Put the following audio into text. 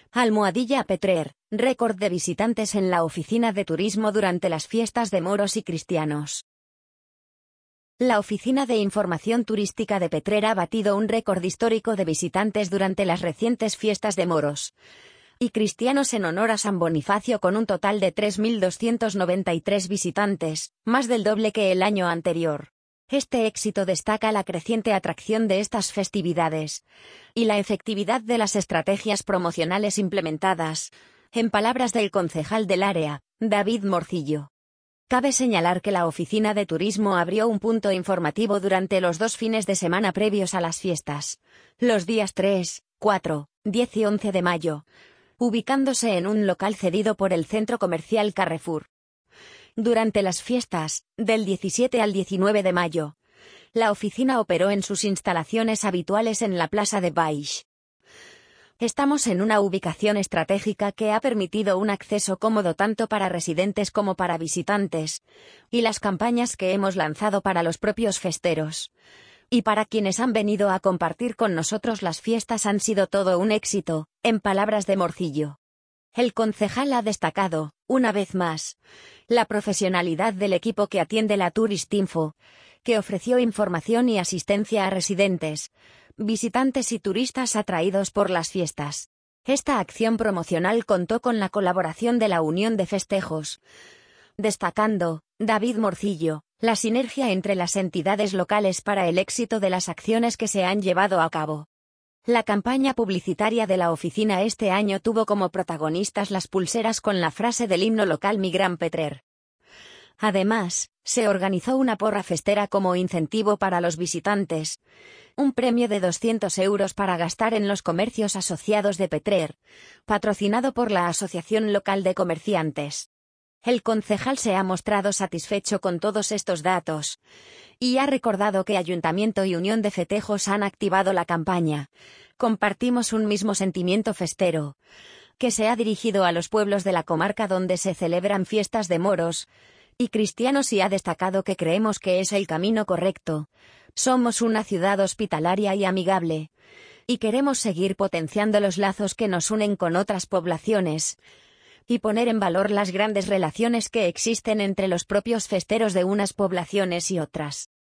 Almohadilla Petrer, récord de visitantes en la oficina de turismo durante las fiestas de moros y cristianos. La Oficina de Información Turística de Petrer ha batido un récord histórico de visitantes durante las recientes fiestas de moros y cristianos en honor a San Bonifacio, con un total de 3.293 visitantes, más del doble que el año anterior. Este éxito destaca la creciente atracción de estas festividades y la efectividad de las estrategias promocionales implementadas, en palabras del concejal del área, David Morcillo. Cabe señalar que la Oficina de Turismo abrió un punto informativo durante los 2 fines de semana previos a las fiestas, los días 3, 4, 10 y 11 de mayo, ubicándose en un local cedido por el centro comercial Carrefour. Durante las fiestas, del 17 al 19 de mayo, la oficina operó en sus instalaciones habituales en la Plaza de Baix. Estamos en una ubicación estratégica que ha permitido un acceso cómodo tanto para residentes como para visitantes, y las campañas que hemos lanzado para los propios festeros y para quienes han venido a compartir con nosotros las fiestas han sido todo un éxito, en palabras de Morcillo. El concejal ha destacado, una vez más, la profesionalidad del equipo que atiende la Turistinfo, que ofreció información y asistencia a residentes, visitantes y turistas atraídos por las fiestas. Esta acción promocional contó con la colaboración de la Unión de Festejos, destacando, David Morcillo, la sinergia entre las entidades locales para el éxito de las acciones que se han llevado a cabo. La campaña publicitaria de la oficina este año tuvo como protagonistas las pulseras con la frase del himno local Mi Gran Petrer. Además, se organizó una porra festera como incentivo para los visitantes, un premio de 200 euros para gastar en los comercios asociados de Petrer, patrocinado por la Asociación Local de Comerciantes. El concejal se ha mostrado satisfecho con todos estos datos y ha recordado que Ayuntamiento y Unión de Festejos han activado la campaña. Compartimos un mismo sentimiento festero, que se ha dirigido a los pueblos de la comarca donde se celebran fiestas de moros y cristianos, y ha destacado que creemos que es el camino correcto. Somos una ciudad hospitalaria y amigable, y queremos seguir potenciando los lazos que nos unen con otras poblaciones y poner en valor las grandes relaciones que existen entre los propios festeros de unas poblaciones y otras.